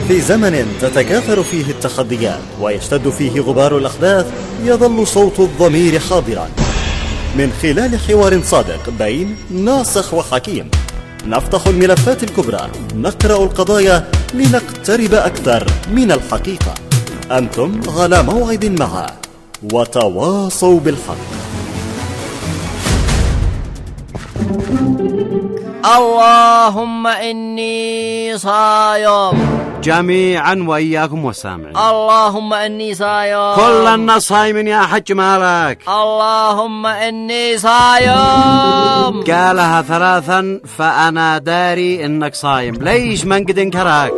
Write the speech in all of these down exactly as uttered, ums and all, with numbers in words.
في زمن تتكاثر فيه التحديات ويشتد فيه غبار الأحداث، يظل صوت الضمير حاضرا. من خلال حوار صادق بين ناصح وحكيم نفتح الملفات الكبرى، نقرأ القضايا لنقترب أكثر من الحقيقة. أنتم على موعد معه، وتواصوا بالحق. اللهم إني صايم. جميعا وإياكم والسامعين. اللهم إني صايم. كلنا صايمين يا حج مالك. اللهم إني صايم. قالها ثلاثا فأنا داري إنك صايم، ليش ما نقد انكرك؟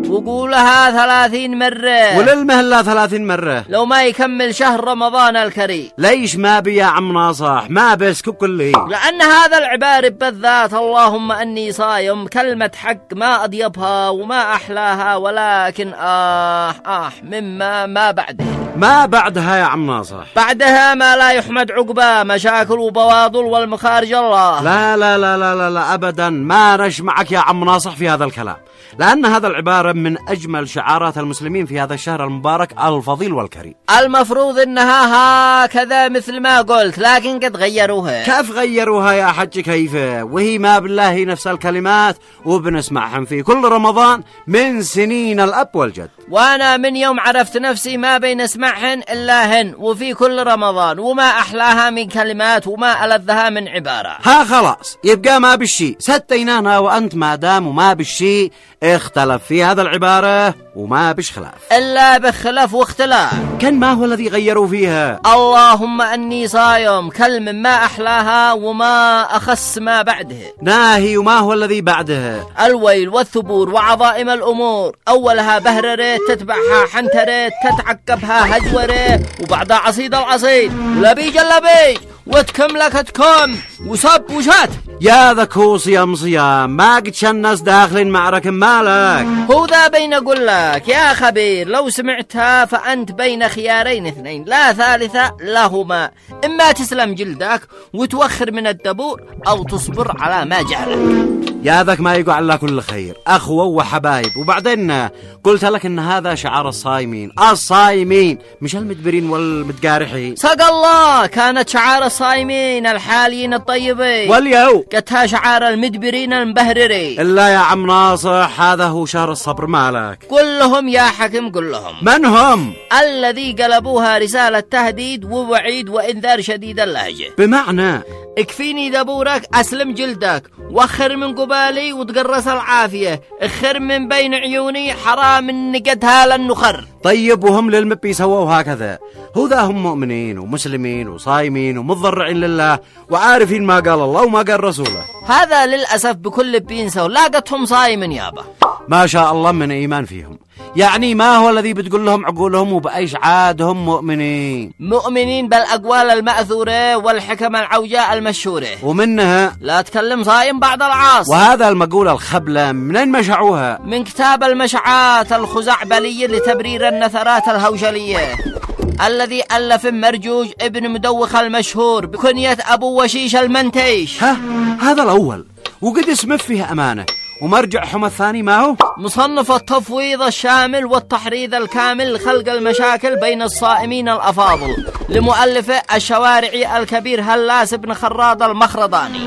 وقولها ثلاثين مرة، وللمهلة ثلاثين مرة لو ما يكمل شهر رمضان الكريم. ليش ما بي يا عم ناصح؟ ما بس كله، لأن هذا العبارة بالذات اللهم أني صايم كلمة حق ما أضيبها وما أحلاها، ولكن آه آه مما ما بعدها. ما بعدها يا عم ناصح؟ بعدها ما لا يحمد عقباه، مشاكل وبواضل والمخارج الله. لا لا لا لا لا, لا أبدا ما نجمعك يا عم ناصح في هذا الكلام، لأن هذا العبارة من أجمل شعارات المسلمين في هذا الشهر المبارك الفضيل والكريم. المفروض إنها هكذا مثل ما قلت، لكن قد غيروها. كيف غيروها يا حج كيف؟ وهي ما بالله نفس الكلمات وبنسمعهم في كل رمضان من سنين الأب والجد. وأنا من يوم عرفت نفسي ما بين اسمعهن إلا هن، وفي كل رمضان، وما أحلاها من كلمات وما ألذها من عبارة. ها خلاص يبقى ما بالشي ستينانا، وأنت ما دام وما بالشي اختلف في هذا العبارة وما بش خلاف إلا بخلاف واختلاف. كان ما هو الذي غيروا فيها؟ اللهم أني صايم كلمة ما أحلاها وما أخص ما بعدها. ناهي وما هو الذي بعدها؟ الويل والثبور وعظائم الأمور، أولها بهررة تتبعها حنترة تتعقبها هجورة وبعدها عصيد العصيد ولبي جلبي وتكملك تكم وصب وشات. يا ذكو صيام صيام ما قد الناس داخلين معركة مالك. هو ذا بين أقول لك يا خبير، لو سمعتها فأنت بين خيارين اثنين لا ثالثة لهما، إما تسلم جلدك وتوخر من الدبور أو تصبر على ما جعلك. يا ذاك ما يقع الله كل خير، أخوة وحبايب. وبعدين قلت لك إن هذا شعار الصايمين، الصايمين مش المدبرين والمتقارحين. صدق الله، كانت شعار الصايمين الحاليين الطيبين، واليوم قتها شعار المدبرين المبهررين. إلا يا عم ناصح هذا هو شهر الصبر مالك. كلهم يا حكم كلهم. من هم؟ الذي قلبوها رسالة تهديد ووعيد وإنذار شديد اللهجة. بمعنى اكفيني دبورك، أسلم جلدك، وخر من قبالي وتقرص العافية، اخر من بين عيوني، حرام نقدها للنخر. طيب وهم للمبي سووا هكذا؟ هو ذا هم مؤمنين ومسلمين وصايمين ومتضرعين لله وعارفين ما قال الله وما قال رسوله. هذا للأسف بكل بينسوا لاقتهم صايمين يابا. ما شاء الله من إيمان فيهم. يعني ما هو الذي بتقول لهم عقولهم وبأيش عادهم مؤمنين؟ مؤمنين بالأقوال المأثورة والحكم العوجاء المشهورة، ومنها لا تكلم صايم بعد العاص. وهذا المقولة الخبلة منين مشعوها؟ من كتاب المشعات الخزعبلية لتبرير النثرات الهوجلية، الذي ألف مرجوج ابن مدوخ المشهور بكنية أبو وشيش المنتيش. ها هذا الأول وقد اسمه فيها أمانة، ومرجعهم الثاني ما هو؟ مصنف التفويض الشامل والتحريض الكامل لخلق المشاكل بين الصائمين الأفاضل، لمؤلفه الشوارعي الكبير هلاس بن خراض المخرضاني.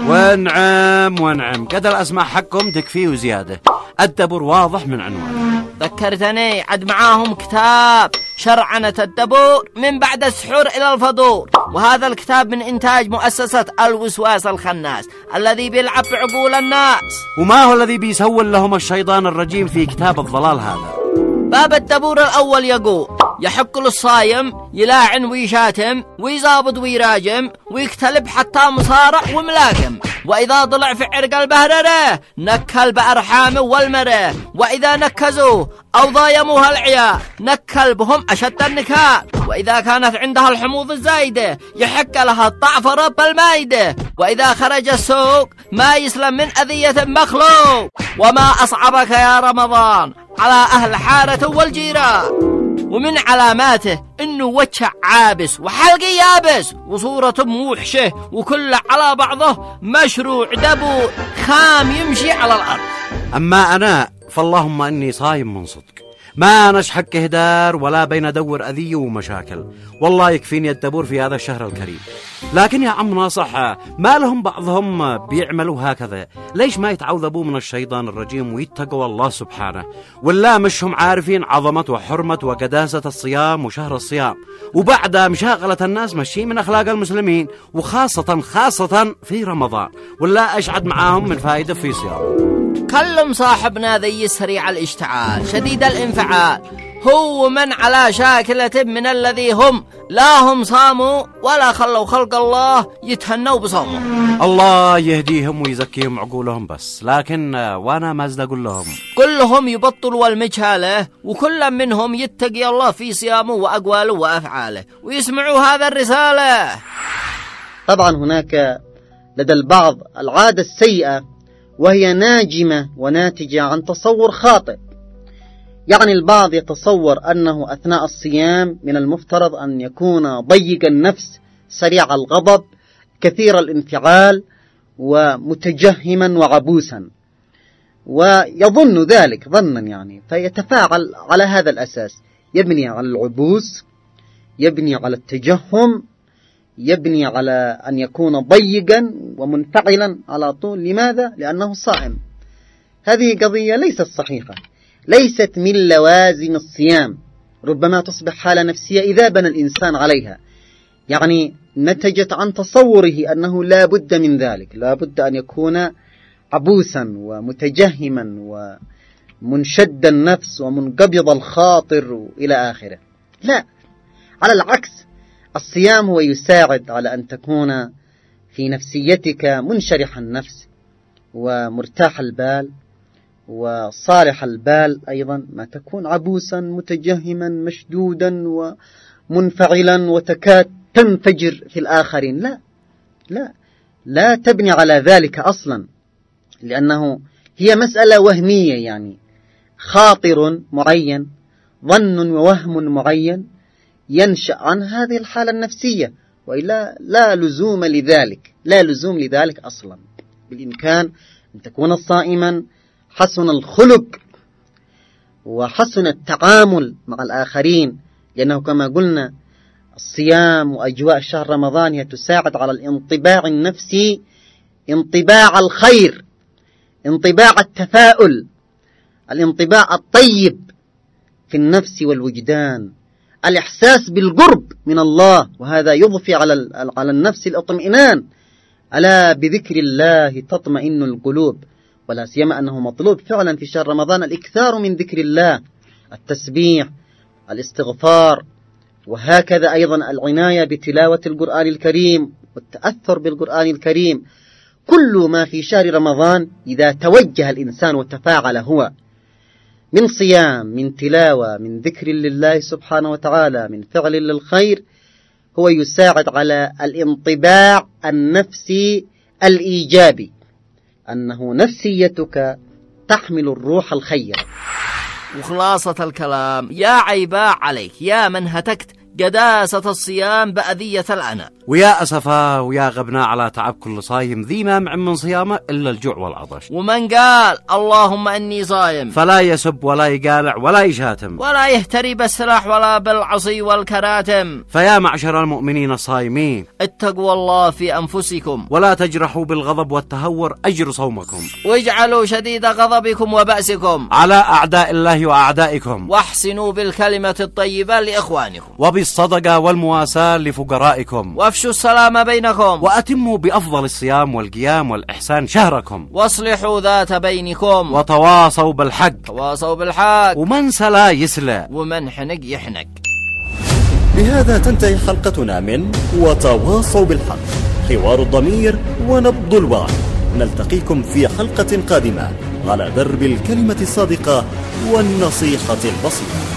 ونعم ونعم قد الأسماء حقهم تكفي وزيادة، الدبر واضح من عنوان. ذكرتني عد معاهم كتاب شرعنة الدبور من بعد السحور إلى الفطور، وهذا الكتاب من إنتاج مؤسسة الوسواس الخناس الذي بيلعب بعقول الناس. وما هو الذي بيسول لهم الشيطان الرجيم في كتاب الضلال هذا؟ باب الدبور الأول يقول: يحق للصايم يلاعن ويشاتم ويزابط ويراجم ويكتلب حتى مصارع وملاكم، وإذا ضلع في عرق البهررة نكل بأرحامه والمره، وإذا نكزوه أو ضايموها العياء نكل بهم أشد النكال، وإذا كانت عندها الحموض الزايدة يحق لها الطعفرة بالمايدة، وإذا خرج السوق ما يسلم من أذية مخلوق. وما أصعبك يا رمضان على أهل حارة والجيران. ومن علاماته إنه وجه عابس وحلقي يابس وصورة موحشة وكل على بعضه مشروع دبور خام يمشي على الأرض. أما أنا فاللهم أني صايم من صدق، ما نشحك هدار ولا بين دور أذية ومشاكل. والله يكفيني الدبور في هذا الشهر الكريم. لكن يا عم ناصح، ما لهم بعضهم بيعملوا هكذا؟ ليش ما يتعوذبوا من الشيطان الرجيم ويتقوا الله سبحانه؟ ولا مشهم عارفين عظمة وحرمة وقداسة الصيام وشهر الصيام، وبعدها مشاغلة الناس مشي من أخلاق المسلمين، وخاصة خاصة في رمضان. ولا أشعد معاهم من فائدة في صيام. كلم صاحبنا ذي سريع الاشتعال شديد الانفعال، هو من على شاكلة من الذي هم لا هم صاموا ولا خلوا خلق الله يتهنوا بصومه. الله يهديهم ويزكيهم عقولهم بس. لكن وانا ما ازد اقول لهم كلهم يبطلوا المجهاله، وكل منهم يتقي الله في صيامه واقواله وافعاله ويسمعوا هذا الرسالة. طبعا هناك لدى البعض العادة السيئة، وهي ناجمة وناتجة عن تصور خاطئ. يعني البعض يتصور أنه أثناء الصيام من المفترض أن يكون ضيق النفس، سريع الغضب، كثير الانفعال، ومتجهما وعبوسا، ويظن ذلك ظنا يعني، فيتفاعل على هذا الأساس، يبني على العبوس، يبني على التجهم، يبني على أن يكون ضيقا ومنفعلا على طول. لماذا؟ لأنه صائم. هذه قضية ليست صحيحة، ليست من لوازم الصيام. ربما تصبح حالة نفسية إذا بنى الإنسان عليها، يعني نتجت عن تصوره أنه لا بد من ذلك، لا بد أن يكون عبوسا ومتجهما ومنشد النفس ومنقبض الخاطر إلى آخره. لا، على العكس، الصيام هو يساعد على أن تكون في نفسيتك منشرح النفس ومرتاح البال وصالح البال أيضا، ما تكون عبوسا متجهما مشدودا ومنفعلا وتكاد تنفجر في الآخرين. لا لا لا تبني على ذلك أصلا، لأنه هي مسألة وهمية، يعني خاطر معين، ظن ووهم معين ينشأ عن هذه الحالة النفسية، وإلا لا لزوم لذلك، لا لزوم لذلك أصلا. بالإمكان أن تكون صائما حسن الخلق وحسن التعامل مع الآخرين، لأنه كما قلنا الصيام وأجواء شهر رمضان هي تساعد على الانطباع النفسي، انطباع الخير، انطباع التفاؤل، الانطباع الطيب في النفس والوجدان، الإحساس بالقرب من الله، وهذا يضفي على على النفس الاطمئنان. ألا بذكر الله تطمئن القلوب، ولا سيما أنه مطلوب فعلا في شهر رمضان الإكثار من ذكر الله، التسبيح، الاستغفار، وهكذا أيضا العناية بتلاوة القرآن الكريم والتأثر بالقرآن الكريم. كل ما في شهر رمضان إذا توجه الإنسان وتفاعل هو من صيام، من تلاوة، من ذكر لله سبحانه وتعالى، من فعل للخير، هو يساعد على الانطباع النفسي الإيجابي، أنه نفسيتك تحمل الروح الخير. وخلاصة الكلام يا عيباء عليك يا من هتكت قداسة الصيام بأذية الأنا، ويا أسفا ويا غبنا على تعب كل صايم ذي ما مع من صيامه إلا الجوع والعطش. ومن قال اللهم أني صايم فلا يسب ولا يقالع ولا يشاتم ولا يهتري بالسلاح ولا بالعصي والكراتم. فيا معشر المؤمنين الصائمين اتقوا الله في أنفسكم ولا تجرحوا بالغضب والتهور أجر صومكم، واجعلوا شديد غضبكم وبأسكم على أعداء الله وأعدائكم، واحسنوا بالكلمة الطيبة لإخوانكم، وبالصدقة والمواساة لفقرائكم، وافشوا السلام بينكم، وأتموا بأفضل الصيام والقيام والإحسان شهركم، واصلحوا ذات بينكم، وتواصوا بالحق تواصوا بالحق، ومن سلا يسلى، ومن حنق يحنق. بهذا تنتهي حلقتنا من وتواصوا بالحق، حوار الضمير ونبض الوعي. نلتقيكم في حلقة قادمة على درب الكلمة الصادقة والنصيحة البسيطة.